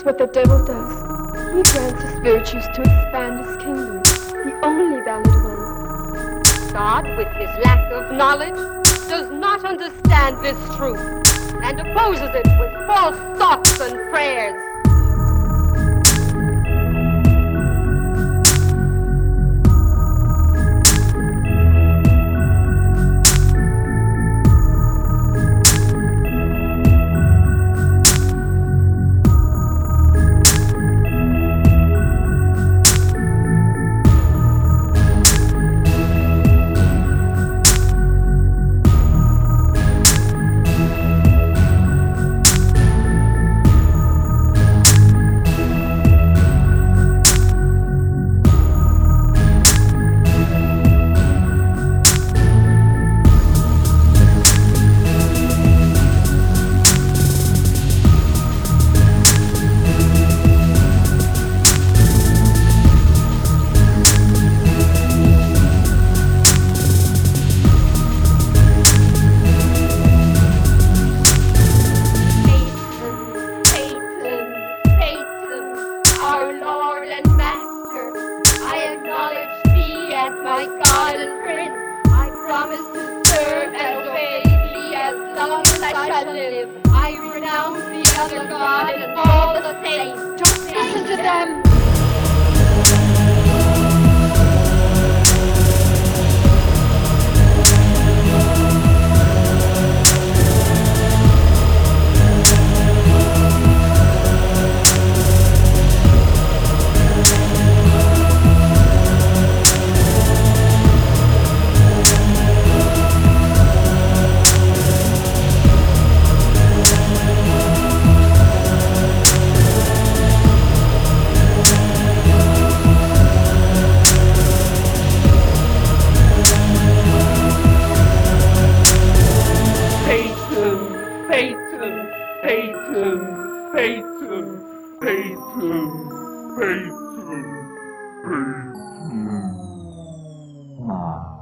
what the devil does. He grants his virtues to expand his kingdom, the only valid one. God, with his lack of knowledge, does not understand this truth and opposes it with false thoughts and prayers. My God and Prince, I promise to serve and obey thee as long as I shall live. I renounce the other God and all the saints. Don't listen to them! Peyton.